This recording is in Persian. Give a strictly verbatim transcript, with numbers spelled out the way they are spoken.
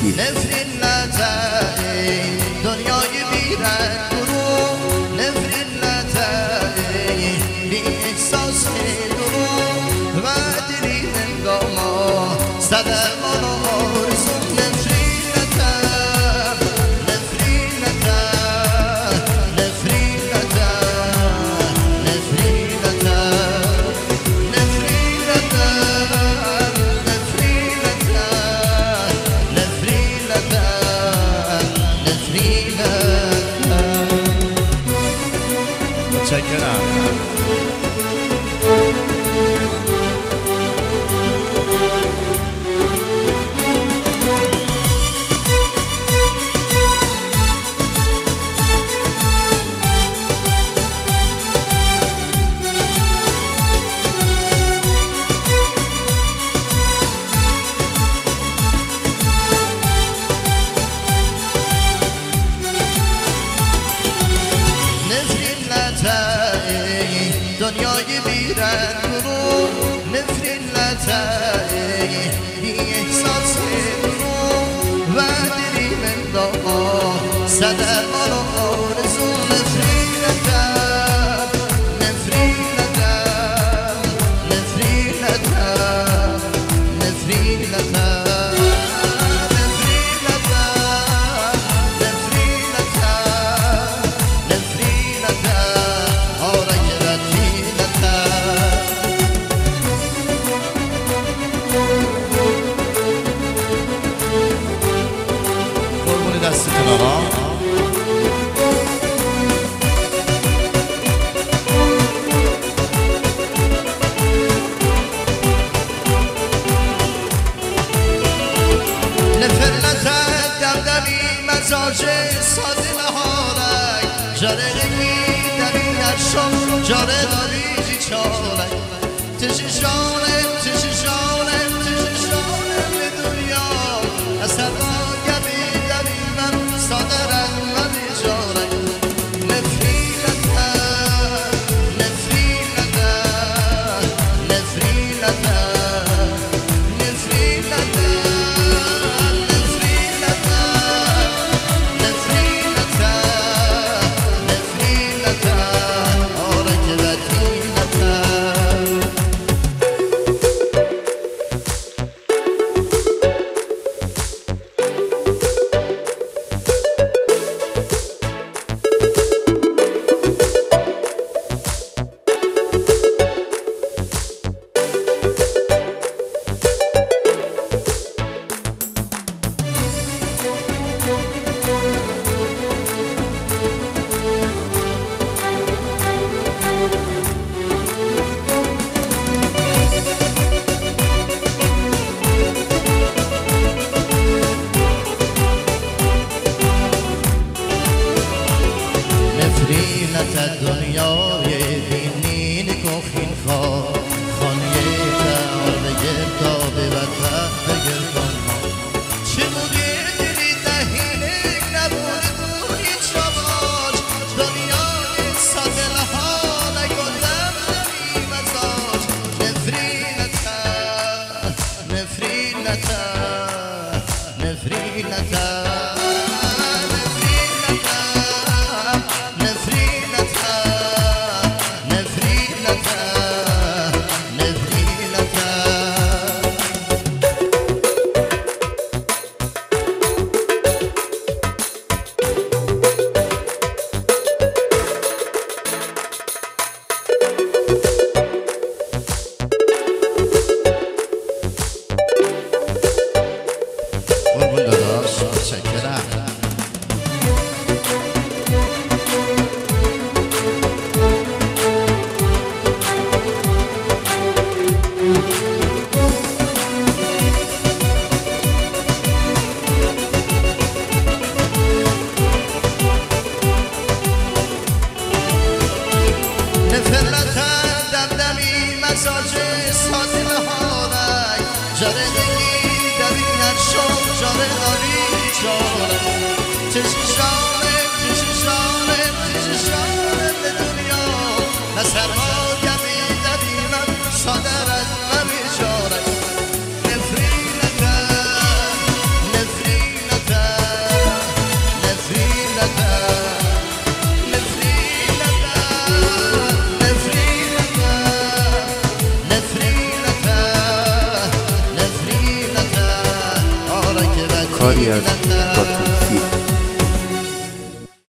سیفی نفرین لطعی دنیای بیرنگ برو نفرین لطعی بی احساس درو و دلی نگاه صدر مانو آرزو نفرین لطعی نفرین لطعی نفرین لطعی نفرین لطعی نفرین لطعی متشکرم. دنیای بیرنگ برو نفرین لطعی بی احساس برو و دلی من داما صدر مانو آرزو نفرین لطعی نفرین لطعی نفرین لطعی نفرین لطعی دستتون آقا نفرلت دمدمی مزاج ساده نهارک جاره رنگی دمی نرشم جاره داری جی چارک تششانه تششانه تششانه به دنیا از هوا صادرن و بیجارن نفریلتا نفریلتا نفریلتا نفریلتا نفریلتا نفریلتا نفریلتا آرک وطیلتا نفرینت دنیای بینین کخین خواه خانیه تر بگر تا به وطن بگر کن چه بودی دلی دهینک نبود تو هیچ رواج دنیای سادل ها نگلم نمی مزاج نفرینت نفرینت نفرینت مزاج ساده نهارک جاره دلی دبی نرشم جاره داری جاره کاری از با توفیق